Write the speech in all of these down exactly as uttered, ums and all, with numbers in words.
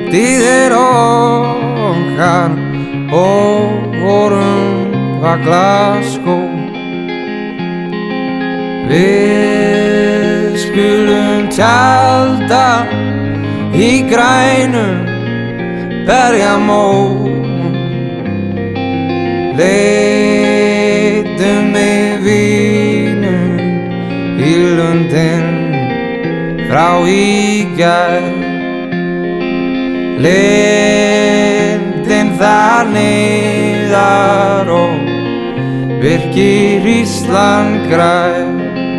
Tíðir okkar og vorum var Glasgow. Við skulum tjalda í grænum berjamóum. Leitum við vínum í lundin frá í gær. Lindin þar niðar og virkir Ísland grær.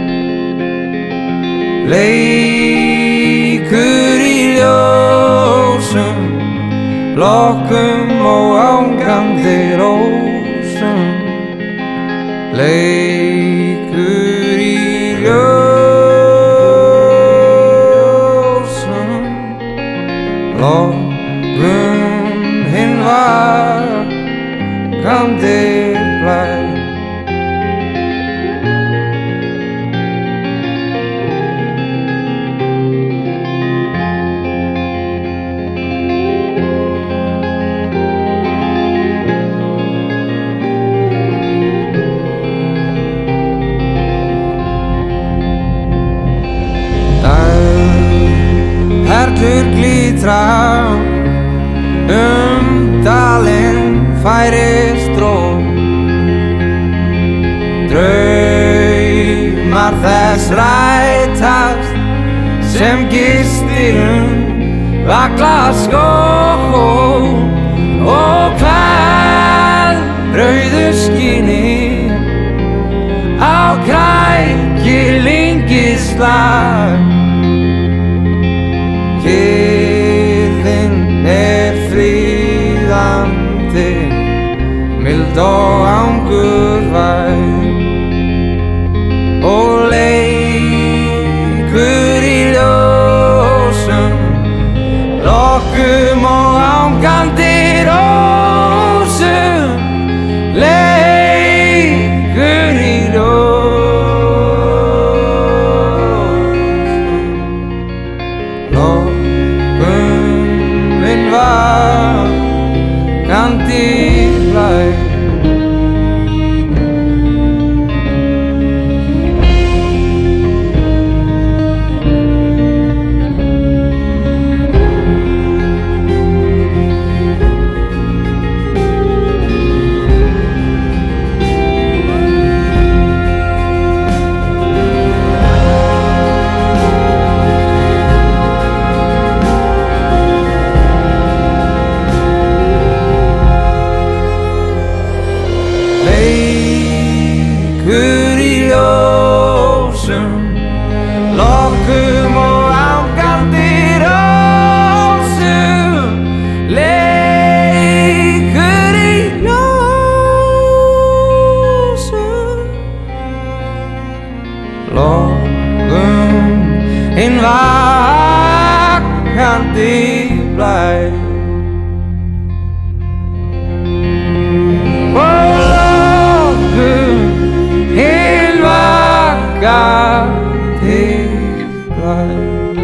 Leikur í ljósum, lokkum og ángandi rósum. Leikur í ljósum, lokkum hinn vakandi blær. Perlur glitra um dalinn færist róm. Draumar þess rætast sem gistir var Glasgow. Og hvað rauðu skini á krækilingislag. Kyrrðin er fríðandi, mild og angurvær. Og leikur í ljósum, lokkum og ángandi rósum. Leikur í ljósum, lokkum hinn vakandi blær. Leikur í ljósum, lokkum og ángandi rósum. Leikur í ljósum, lokkum hinn vakandi blær. Hinn vakandi blær.